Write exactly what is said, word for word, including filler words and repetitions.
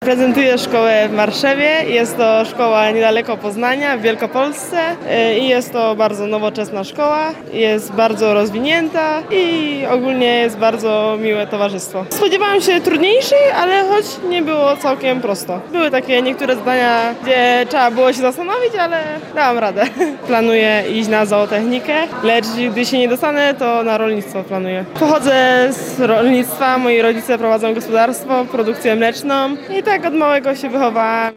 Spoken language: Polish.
Prezentuję szkołę w Warszawie. Jest to szkoła niedaleko Poznania, w Wielkopolsce i jest to bardzo nowoczesna szkoła. Jest bardzo rozwinięta i ogólnie jest bardzo miłe towarzystwo. Spodziewałam się trudniejszej, ale choć nie było całkiem prosto. Były takie niektóre zadania, gdzie trzeba było się zastanowić, ale dałam radę. Planuję iść na zootechnikę, lecz gdy się nie dostanę, to na rolnictwo planuję. Pochodzę z rolnictwa, moi rodzice prowadzą gospodarstwo, produkcję mleczną i tak od małego się wychowałam.